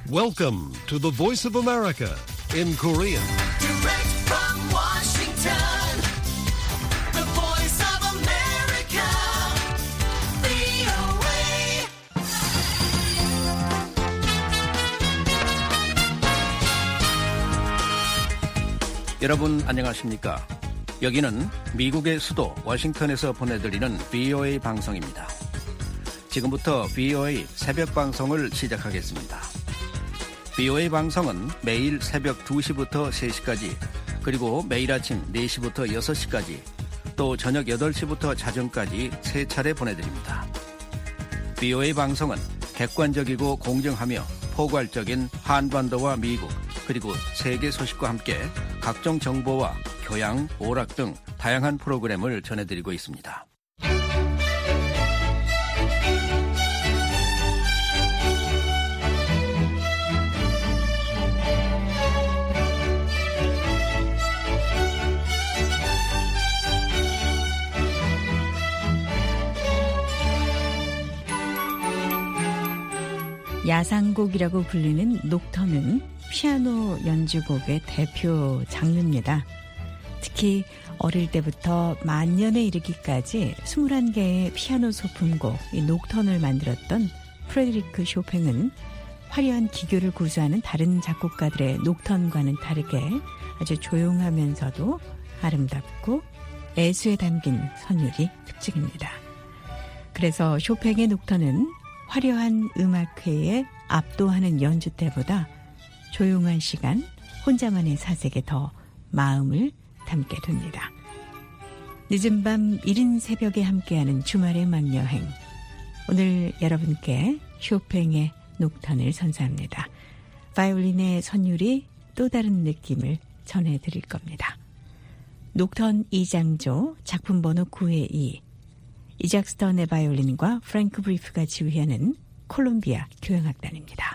Welcome to the Voice of America in Korean. Direct from Washington, the Voice of America, VOA. 여러분 안녕하십니까? 여기는 미국의 수도 워싱턴에서 보내드리는 VOA 방송입니다. 지금부터 VOA 새벽 방송을 시작하겠습니다. VOA 방송은 매일 새벽 2시부터 3시까지, 그리고 매일 아침 4시부터 6시까지, 또 저녁 8시부터 자정까지 3차례 보내드립니다. VOA 방송은 객관적이고 공정하며 포괄적인 한반도와 미국, 그리고 세계 소식과 함께 각종 정보와 교양, 오락 등 다양한 프로그램을 전해드리고 있습니다. 야상곡이라고 불리는 녹턴은 피아노 연주곡의 대표 장르입니다. 특히 어릴 때부터 만년에 이르기까지 21개의 피아노 소품곡 이 녹턴을 만들었던 프레드리크 쇼팽은 화려한 기교를 구사하는 다른 작곡가들의 녹턴과는 다르게 아주 조용하면서도 아름답고 애수에 담긴 선율이 특징입니다. 그래서 쇼팽의 녹턴은 화려한 음악회에 압도하는 연주 때보다 조용한 시간, 혼자만의 사색에 더 마음을 담게 됩니다. 늦은 밤 이른 새벽에 함께하는 주말의 음악여행. 오늘 여러분께 쇼팽의 녹턴을 선사합니다. 바이올린의 선율이 또 다른 느낌을 전해드릴 겁니다. 녹턴 2장조 작품 번호 9의 2. 이작 스턴의 바이올린과 프랭크 브리프가 지휘하는 콜롬비아 교향악단입니다.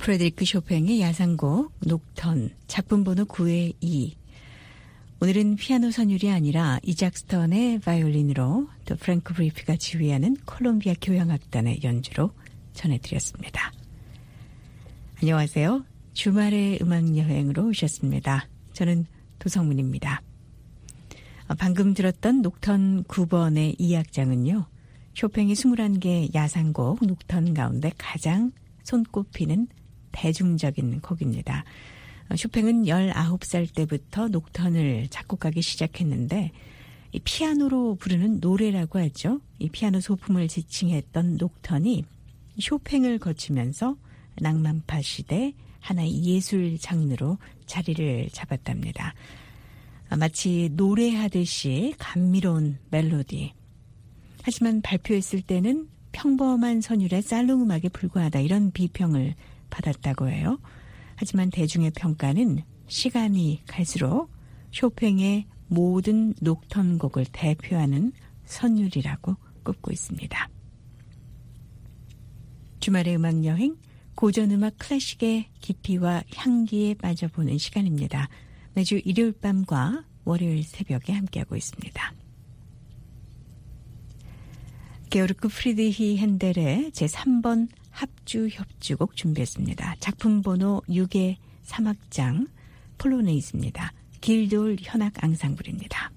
프레드리크 쇼팽의 야상곡 녹턴 작품 번호 9의 2. 오늘은 피아노 선율이 아니라 이작 스턴의 바이올린으로 또 프랭크 브리피가 지휘하는 콜롬비아 교향악단의 연주로 전해드렸습니다. 안녕하세요. 주말의 음악여행으로 오셨습니다. 저는 도성문입니다. 방금 들었던 녹턴 9번의 이 악장은요. 쇼팽의 21개 야상곡 녹턴 가운데 가장 손꼽히는 대중적인 곡입니다. 쇼팽은 19살 때부터 녹턴을 작곡하기 시작했는데 이 피아노로 부르는 노래라고 하죠. 이 피아노 소품을 지칭했던 녹턴이 쇼팽을 거치면서 낭만파 시대 하나의 예술 장르로 자리를 잡았답니다. 마치 노래하듯이 감미로운 멜로디. 하지만 발표했을 때는 평범한 선율의 살롱 음악에 불과하다 이런 비평을 받았다고 해요. 하지만 대중의 평가는 시간이 갈수록 쇼팽의 모든 녹턴 곡을 대표하는 선율이라고 꼽고 있습니다. 주말의 음악여행, 고전음악 클래식의 깊이와 향기에 빠져보는 시간입니다. 매주 일요일 밤과 월요일 새벽에 함께하고 있습니다. 게오르크 프리드히 핸델의 제3번 합주 협주곡 준비했습니다. 작품 번호 6의 3악장 폴로네이스입니다. 길돌 현악 앙상블입니다.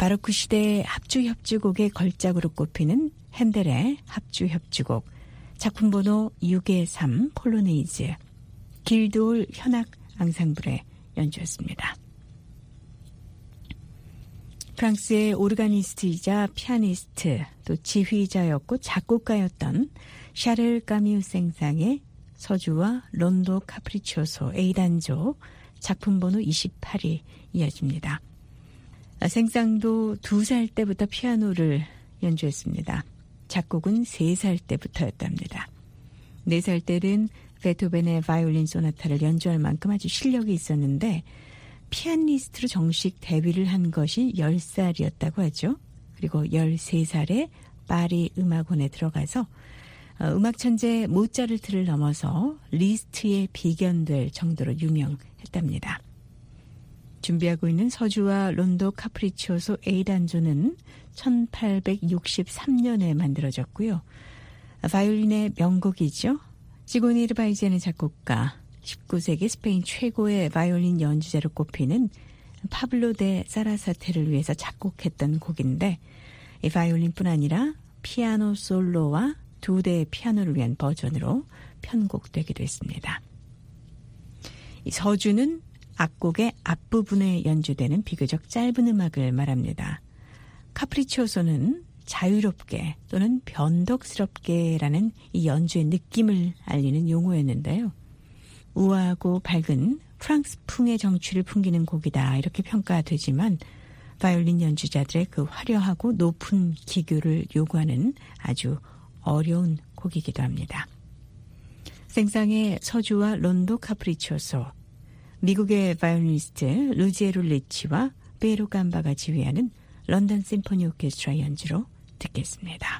바로크 시대 합주협주곡의 걸작으로 꼽히는 핸델의 합주협주곡 작품번호 6-3 폴로네이즈 길드홀 현악 앙상블의 연주였습니다. 프랑스의 오르가니스트이자 피아니스트 또 지휘자였고 작곡가였던 샤를 까뮤 생상의 서주와 론도 카프리치오소 A단조 작품번호 28이 이어집니다. 생상도 2살 때부터 피아노를 연주했습니다. 작곡은 3살 때부터였답니다. 4살 때는 베토벤의 바이올린 소나타를 연주할 만큼 아주 실력이 있었는데 피아니스트로 정식 데뷔를 한 것이 10살이었다고 하죠. 그리고 13살에 파리 음악원에 들어가서 음악 천재 모차르트를 넘어서 리스트에 비견될 정도로 유명했답니다. 준비하고 있는 서주와 론도 카프리치오소 A단조는 1863년에 만들어졌고요. 바이올린의 명곡이죠. 지고니 르바이제는 작곡가, 19세기 스페인 최고의 바이올린 연주자로 꼽히는 파블로 데 사라사테를 위해서 작곡했던 곡인데 이 바이올린뿐 아니라 피아노 솔로와 2대의 피아노를 위한 버전으로 편곡되기도 했습니다. 이 서주는 악곡의 앞부분에 연주되는 비교적 짧은 음악을 말합니다. 카프리치오소는 자유롭게 또는 변덕스럽게라는 이 연주의 느낌을 알리는 용어였는데요. 우아하고 밝은 프랑스풍의 정취를 풍기는 곡이다 이렇게 평가되지만 바이올린 연주자들의 그 화려하고 높은 기교를 요구하는 아주 어려운 곡이기도 합니다. 생상의 서주와 론도 카프리치오소, 미국의 바이올리니스트 루지에로 리치와 베로 감바가 지휘하는 런던 심포니 오케스트라 연주로 듣겠습니다.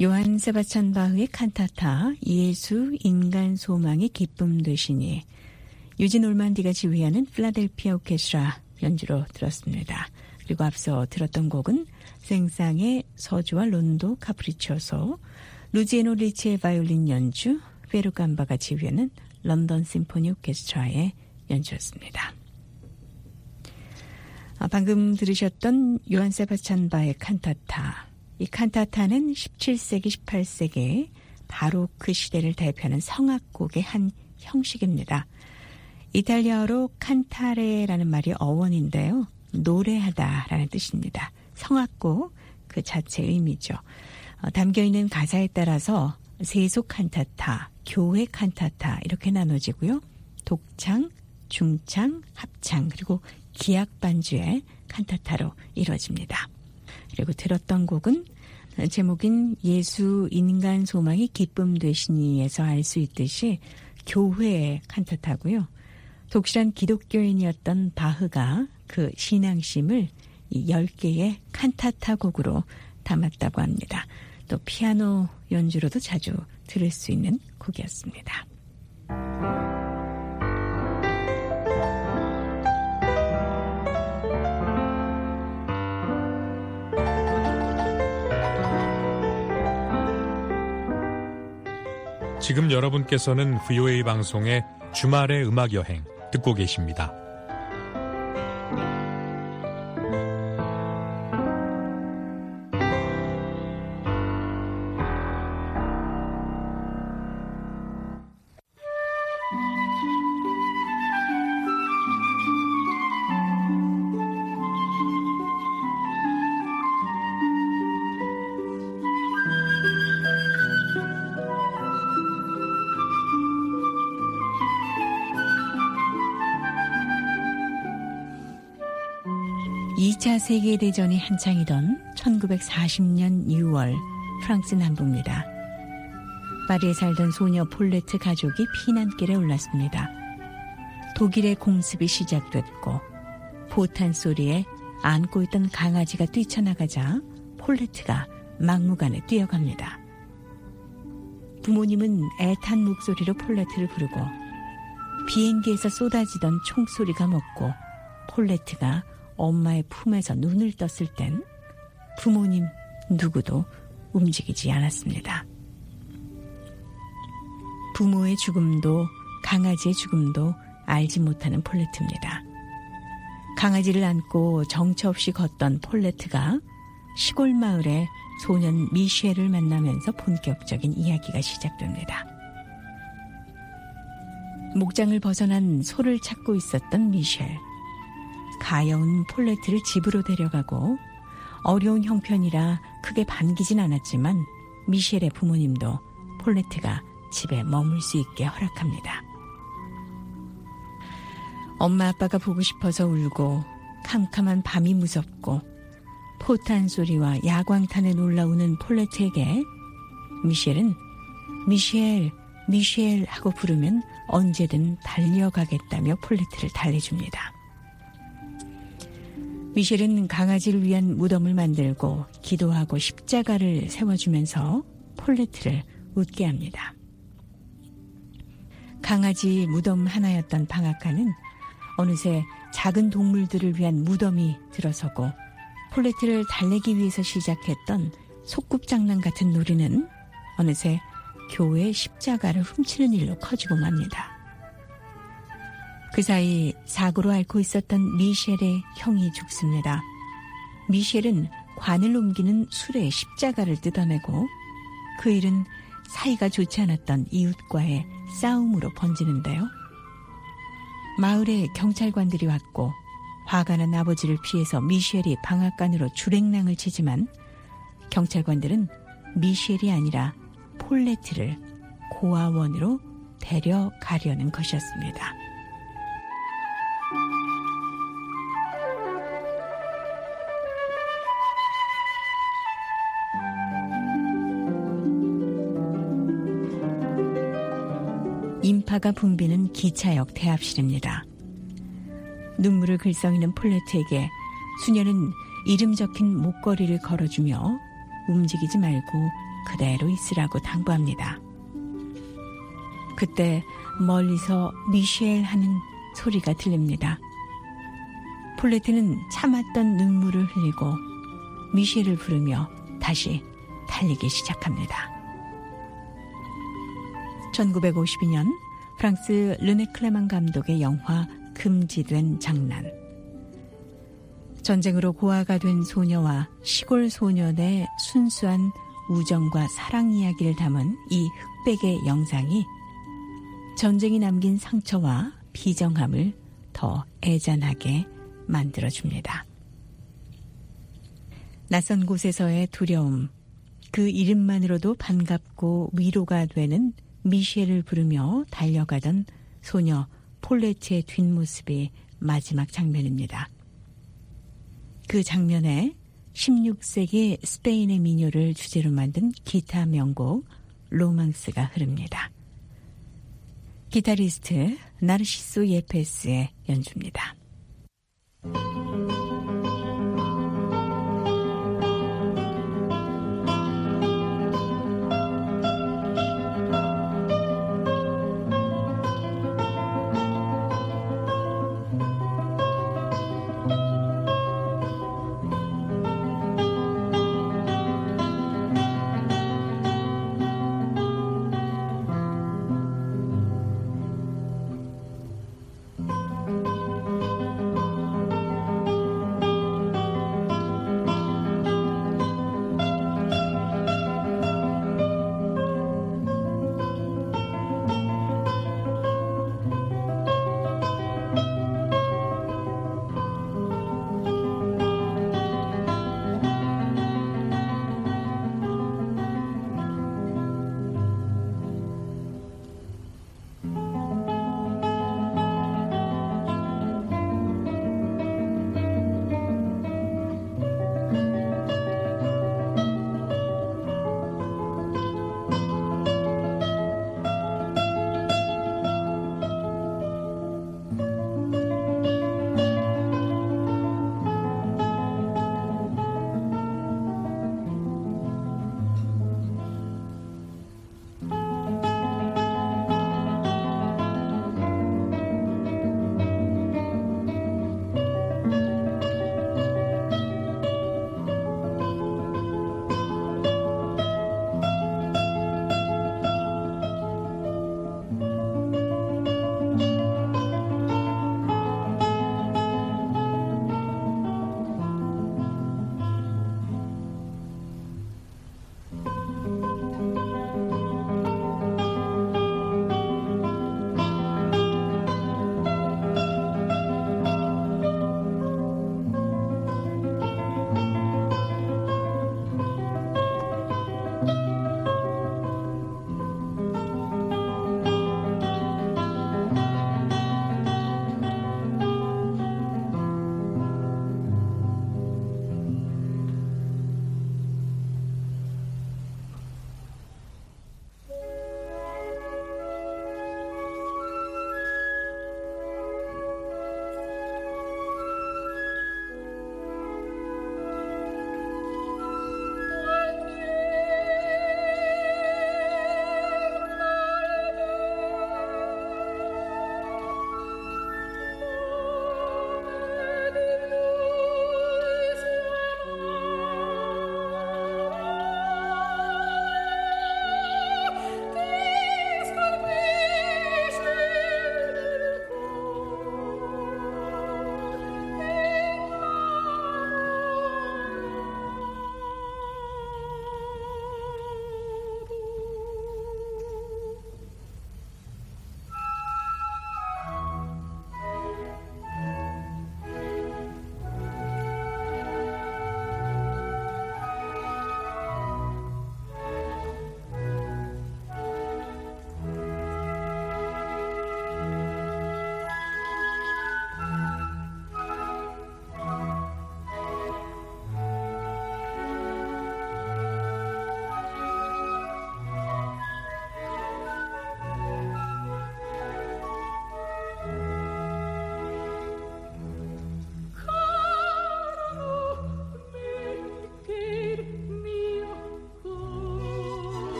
요한 세바스찬 바흐의 칸타타 예수 인간 소망의 기쁨 되시니, 유진 올만디가 지휘하는 필라델피아 오케스트라 연주로 들었습니다. 그리고 앞서 들었던 곡은 생상의 서주와 론도 카프리초소, 루지에노 리치의 바이올린 연주, 페루감바가 지휘하는 런던 심포니 오케스트라의 연주였습니다. 방금 들으셨던 요한 세바스찬 바흐의 칸타타. 이 칸타타는 17세기, 18세기 바로크 시대를 대표하는 성악곡의 한 형식입니다. 이탈리아어로 칸타레라는 말이 어원인데요. 노래하다라는 뜻입니다. 성악곡 그 자체의 의미죠. 담겨있는 가사에 따라서 세속 칸타타, 교회 칸타타 이렇게 나눠지고요. 독창, 중창, 합창 그리고 기악 반주의 칸타타로 이루어집니다. 그리고 들었던 곡은 제목인 예수 인간 소망이 기쁨 되시니에서 알 수 있듯이 교회의 칸타타고요. 독실한 기독교인이었던 바흐가 그 신앙심을 이 10개의 칸타타 곡으로 담았다고 합니다. 또 피아노 연주로도 자주 들을 수 있는 곡이었습니다. 지금 여러분께서는 VOA 방송의 주말의 음악여행 듣고 계십니다. 이 2차 세계대전이 한창이던 1940년 6월 프랑스 남부입니다. 파리에 살던 소녀 폴레트 가족이 피난길에 올랐습니다. 독일의 공습이 시작됐고 포탄 소리에 안고 있던 강아지가 뛰쳐나가자 폴레트가 막무가내 뛰어갑니다. 부모님은 애탄 목소리로 폴레트를 부르고 비행기에서 쏟아지던 총소리가 멎고 폴레트가 엄마의 품에서 눈을 떴을 땐 부모님 누구도 움직이지 않았습니다. 부모의 죽음도 강아지의 죽음도 알지 못하는 폴레트입니다. 강아지를 안고 정처 없이 걷던 폴레트가 시골 마을에 소년 미셸을 만나면서 본격적인 이야기가 시작됩니다. 목장을 벗어난 소를 찾고 있었던 미셸. 가여운 폴레트를 집으로 데려가고 어려운 형편이라 크게 반기진 않았지만 미셸의 부모님도 폴레트가 집에 머물 수 있게 허락합니다. 엄마 아빠가 보고 싶어서 울고 캄캄한 밤이 무섭고 포탄 소리와 야광탄에 놀라우는 폴레트에게 미셸은 미셸, 미셸 하고 부르면 언제든 달려가겠다며 폴레트를 달래줍니다. 미셸은 강아지를 위한 무덤을 만들고 기도하고 십자가를 세워주면서 폴레트를 웃게 합니다. 강아지 무덤 하나였던 방앗간은 어느새 작은 동물들을 위한 무덤이 들어서고 폴레트를 달래기 위해서 시작했던 소꿉장난 같은 놀이는 어느새 교회 십자가를 훔치는 일로 커지고 맙니다. 그 사이 사고로 앓고 있었던 미셸의 형이 죽습니다. 미셸은 관을 옮기는 수레에 십자가를 뜯어내고 그 일은 사이가 좋지 않았던 이웃과의 싸움으로 번지는데요. 마을에 경찰관들이 왔고 화가 난 아버지를 피해서 미셸이 방앗간으로 주랭랑을 치지만 경찰관들은 미셸이 아니라 폴레트를 고아원으로 데려가려는 것이었습니다. 인파가 붐비는 기차역 대합실입니다. 눈물을 글썽이는 폴레트에게 수녀는 이름 적힌 목걸이를 걸어주며 움직이지 말고 그대로 있으라고 당부합니다. 그때 멀리서 미셸 하는 소리가 들립니다. 폴레트는 참았던 눈물을 흘리고 미셸을 부르며 다시 달리기 시작합니다. 1952년 프랑스 르네 클레망 감독의 영화 금지된 장난. 전쟁으로 고아가 된 소녀와 시골 소년의 순수한 우정과 사랑 이야기를 담은 이 흑백의 영상이 전쟁이 남긴 상처와 비정함을 더 애잔하게 만들어줍니다. 낯선 곳에서의 두려움, 그 이름만으로도 반갑고 위로가 되는 미셸을 부르며 달려가던 소녀 폴레트의 뒷모습이 마지막 장면입니다. 그 장면에 16세기 스페인의 민요를 주제로 만든 기타 명곡 로망스가 흐릅니다. 기타리스트 나르시소 예페스의 연주입니다.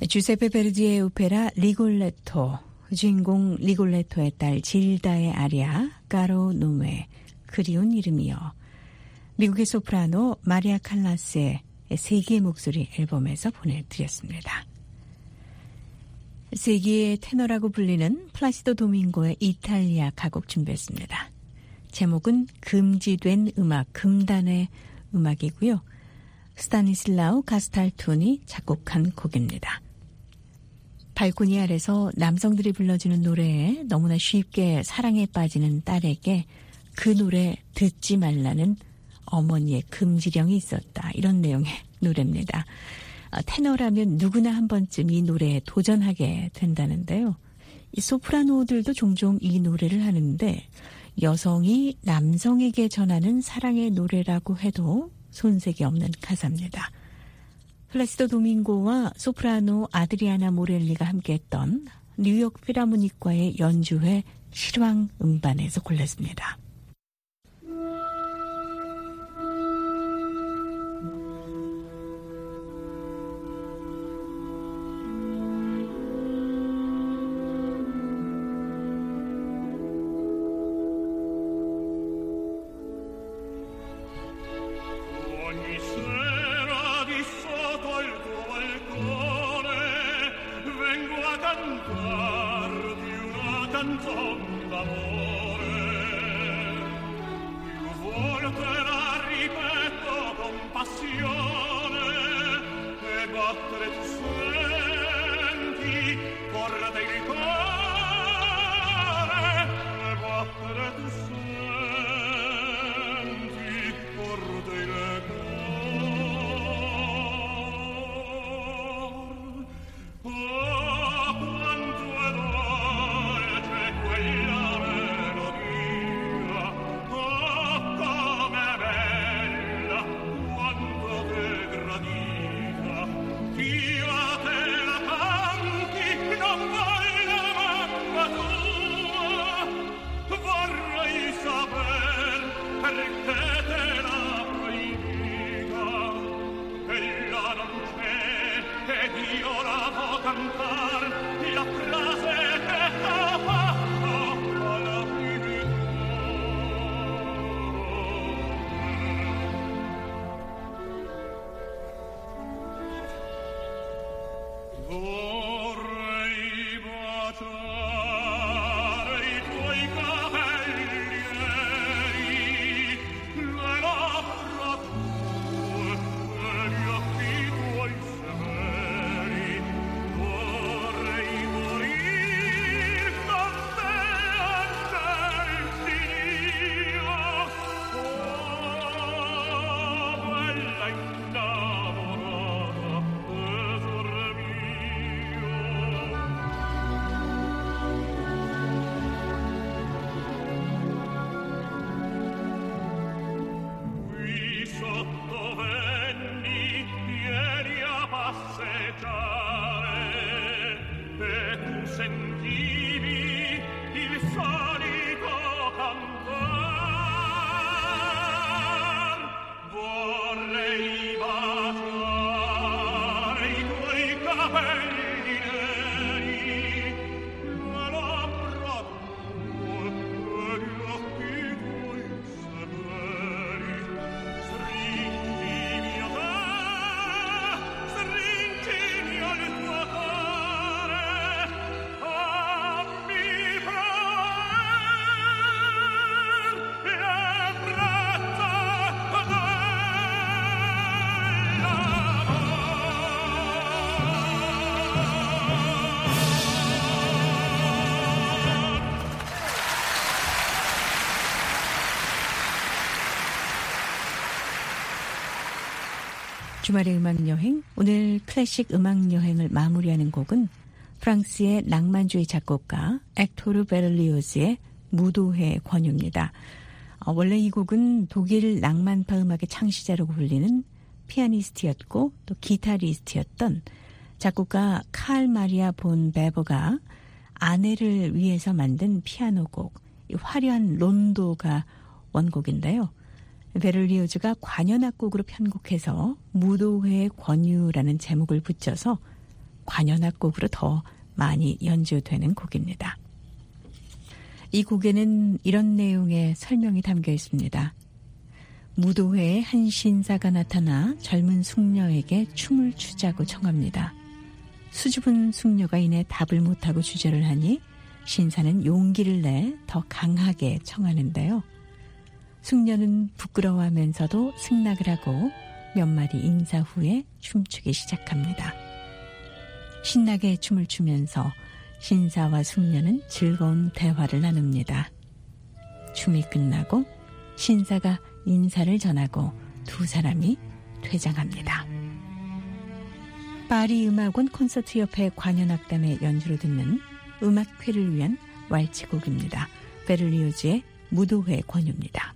주세페 베르디의 오페라 리골레토, 주인공 리골레토의 딸 질다의 아리아 까로 노메, 그리운 이름이여. 미국의 소프라노 마리아 칼라스의 세기의 목소리 앨범에서 보내드렸습니다. 세기의 테너라고 불리는 플라시도 도밍고의 이탈리아 가곡 준비했습니다. 제목은 금지된 음악, 금단의 음악이고요. 스타니슬라우 가스탈툰이 작곡한 곡입니다. 발코니 아래서 남성들이 불러주는 노래에 너무나 쉽게 사랑에 빠지는 딸에게 그 노래 듣지 말라는 어머니의 금지령이 있었다. 이런 내용의 노래입니다. 테너라면 누구나 한 번쯤 이 노래에 도전하게 된다는데요. 이 소프라노들도 종종 이 노래를 하는데 여성이 남성에게 전하는 사랑의 노래라고 해도 손색이 없는 가사입니다. 플라시도 도밍고와 소프라노 아드리아나 모렐리가 함께했던 뉴욕 필하모닉과의 연주회 실황 음반에서 골랐습니다. 주말의 음악여행, 오늘 클래식 음악여행을 마무리하는 곡은 프랑스의 낭만주의 작곡가 액토르 베를리오즈의 무도회 권유입니다. 원래 이 곡은 독일 낭만파 음악의 창시자라고 불리는 피아니스트였고 또 기타리스트였던 작곡가 칼 마리아 본 베버가 아내를 위해서 만든 피아노곡, 화려한 론도가 원곡인데요. 베를리오즈가 관현악곡으로 편곡해서 무도회의 권유라는 제목을 붙여서 관현악곡으로 더 많이 연주되는 곡입니다. 이 곡에는 이런 내용의 설명이 담겨 있습니다. 무도회에 한 신사가 나타나 젊은 숙녀에게 춤을 추자고 청합니다. 수줍은 숙녀가 이내 답을 못하고 주저를 하니 신사는 용기를 내 더 강하게 청하는데요. 숙녀는 부끄러워하면서도 승낙을 하고 몇 마디 인사 후에 춤추기 시작합니다. 신나게 춤을 추면서 신사와 숙녀는 즐거운 대화를 나눕니다. 춤이 끝나고 신사가 인사를 전하고 두 사람이 퇴장합니다. 파리 음악원 콘서트 협회 관현악단의 연주로 듣는 음악회를 위한 왈츠곡입니다. 베를리오즈의 무도회 권유입니다.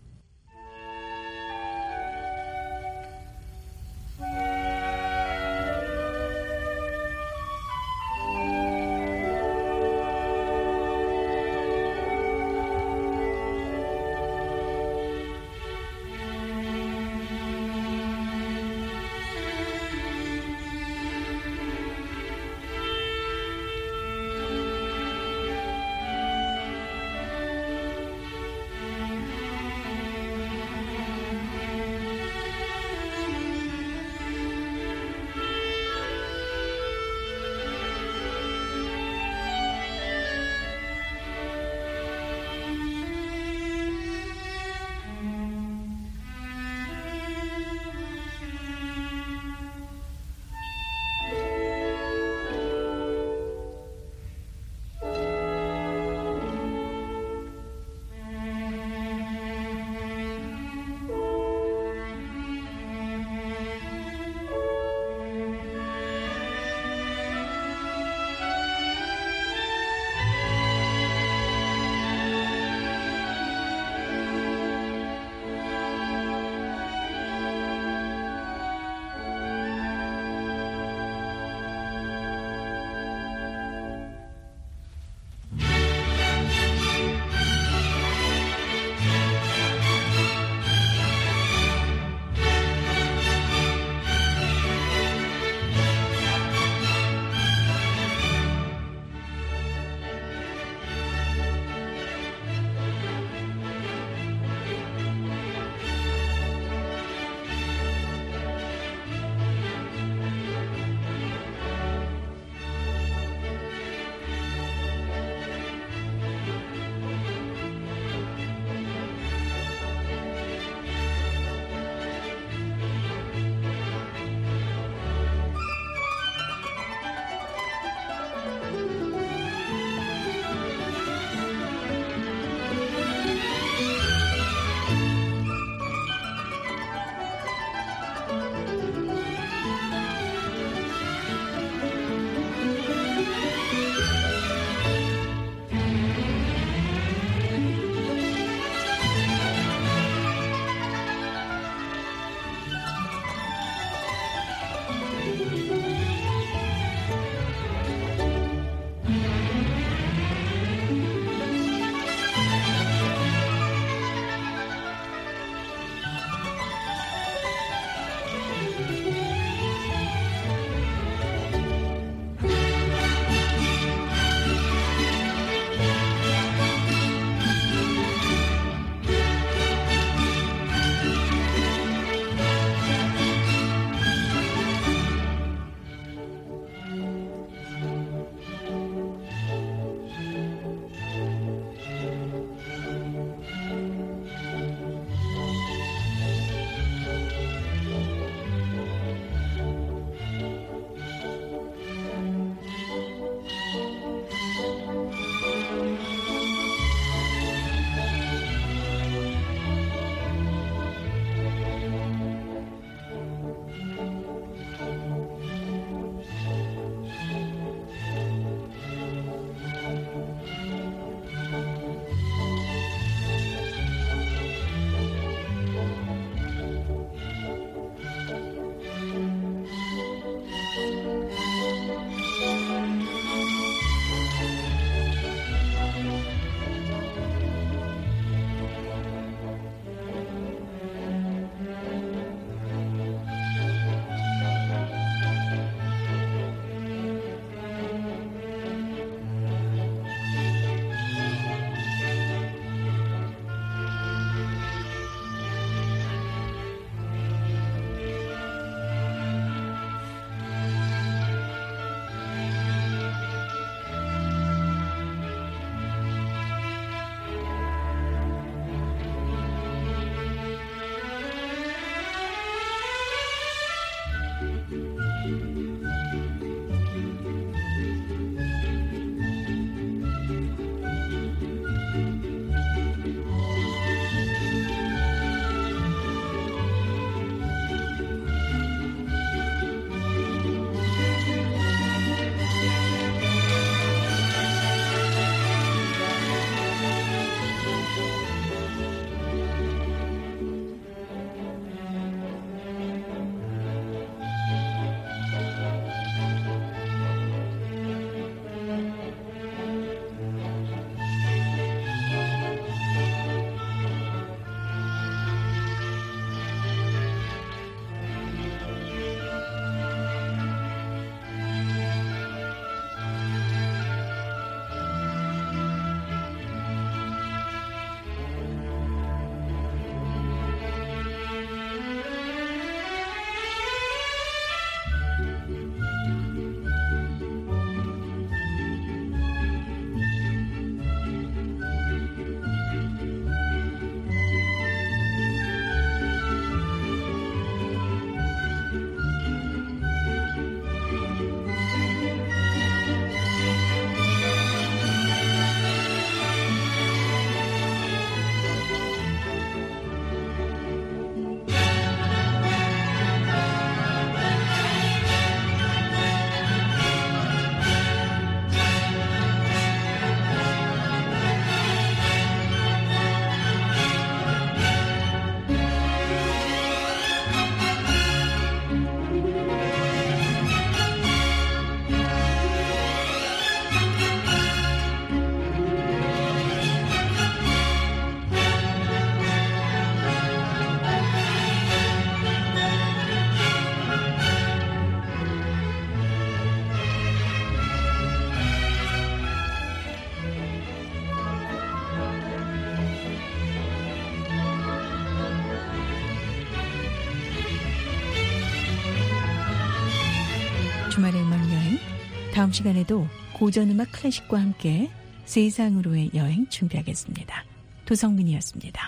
주말의 음악여행. 다음 시간에도 고전음악 클래식과 함께 세상으로의 여행 준비하겠습니다. 도성민이었습니다.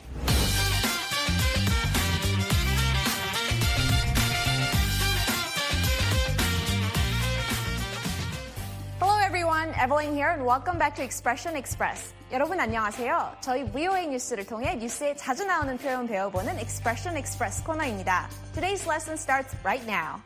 Hello everyone, Evelyn here and welcome back to Expression Express. 여러분 안녕하세요. 저희 VOA 뉴스를 통해 뉴스에 자주 나오는 표현 배워보는 Expression Express 코너입니다. Today's lesson starts right now.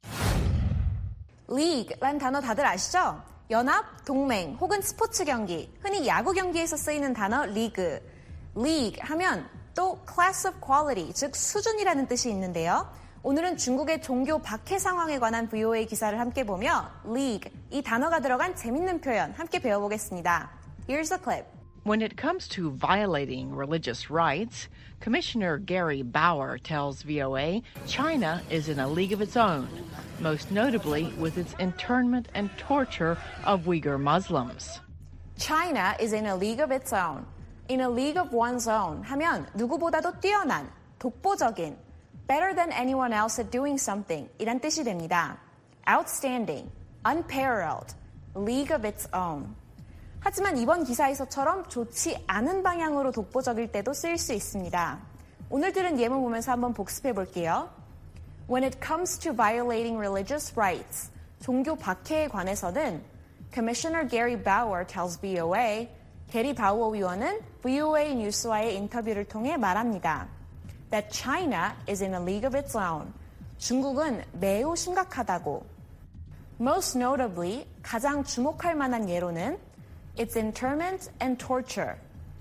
League란 단어 다들 아시죠? 연합, 동맹 혹은 스포츠 경기, 흔히 야구 경기에서 쓰이는 단어 리그. League 하면 또 class of quality, 즉 수준이라는 뜻이 있는데요. 오늘은 중국의 종교 박해 상황에 관한 VOA 기사를 함께 보며 League, 이 단어가 들어간 재밌는 표현 함께 배워보겠습니다. Here's the clip. When it comes to violating religious rights, Commissioner Gary Bauer tells VOA China is in a league of its own, most notably with its internment and torture of Uyghur Muslims. China is in a league of its own. In a league of one's own 하면 누구보다도 뛰어난, 독보적인, better than anyone else at doing something 이란 뜻이 됩니다. Outstanding, unparalleled, league of its own. 하지만 이번 기사에서처럼 좋지 않은 방향으로 독보적일 때도 쓰일 수 있습니다. 오늘 들은 예문 보면서 한번 복습해 볼게요. When it comes to violating religious rights, 종교 박해에 관해서는 Commissioner Gary Bauer tells VOA, 게리 바우어 위원은 VOA 뉴스와의 인터뷰를 통해 말합니다. That China is in a league of its own. 중국은 매우 심각하다고. Most notably, 가장 주목할 만한 예로는 its internment and torture.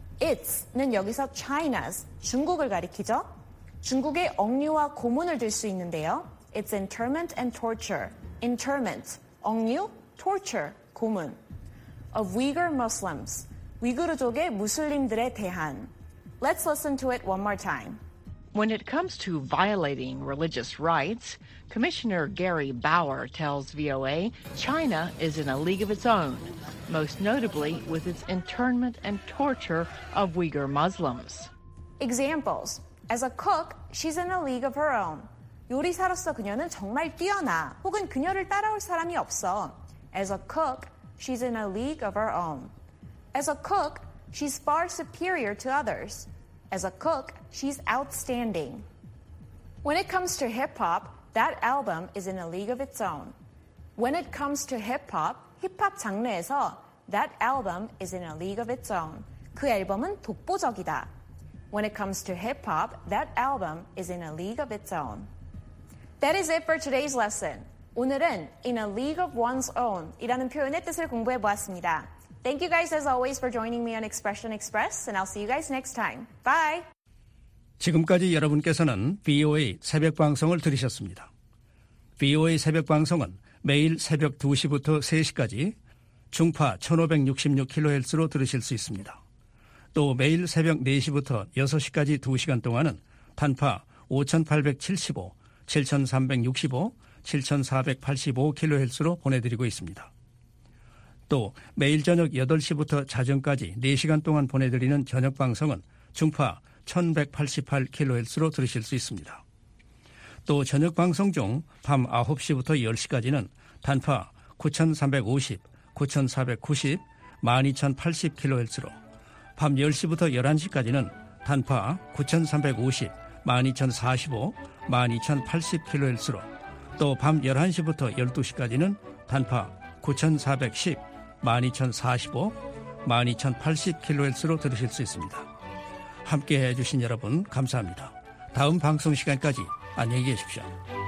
It's는 여기서 China's, 중국을 가리키죠. 중국의 억류와 고문을 들 수 있는데요. Its internment and torture. Internment, 억류, torture, 고문. Of Uyghur Muslims, 위구르족의 무슬림들에 대한. Let's listen to it one more time. When it comes to violating religious rights, Commissioner Gary Bauer tells VOA China is in a league of its own, most notably with its internment and torture of Uyghur Muslims. Examples. As a cook, she's in a league of her own. 요리사로서 그녀는 정말 뛰어나, 혹은 그녀를 따라올 사람이 없어. As a cook, she's in a league of her own. As a cook, she's far superior to others. As a cook, she's outstanding. When it comes to hip-hop, that album is in a league of its own. When it comes to hip-hop, 힙합 장르에서 that album is in a league of its own. 그 앨범은 독보적이다. When it comes to hip-hop, that album is in a league of its own. That is it for today's lesson. 오늘은 in a league of one's own 이라는 표현의 뜻을 공부해 보았습니다. Thank you guys as always for joining me on Expression Express, and I'll see you guys next time. Bye! 지금까지 여러분께서는 VOA 새벽 방송을 들으셨습니다. VOA 새벽 방송은 매일 새벽 2시부터 3시까지 중파 1566kHz로 들으실 수 있습니다. 또 매일 새벽 4시부터 6시까지 2시간 동안은 단파 5875, 7365, 7485kHz로 보내드리고 있습니다. 또 매일 저녁 8시부터 자정까지 4시간 동안 보내드리는 저녁 방송은 중파 1188kHz로 들으실 수 있습니다. 또 저녁 방송 중 밤 9시부터 10시까지는 단파 9350, 9490, 12080kHz로, 밤 10시부터 11시까지는 단파 9350, 12045, 12080kHz로, 또 밤 11시부터 12시까지는 단파 9410, 12045, 12080kHz로 들으실 수 있습니다. 함께해 주신 여러분 감사합니다. 다음 방송 시간까지 안녕히 계십시오.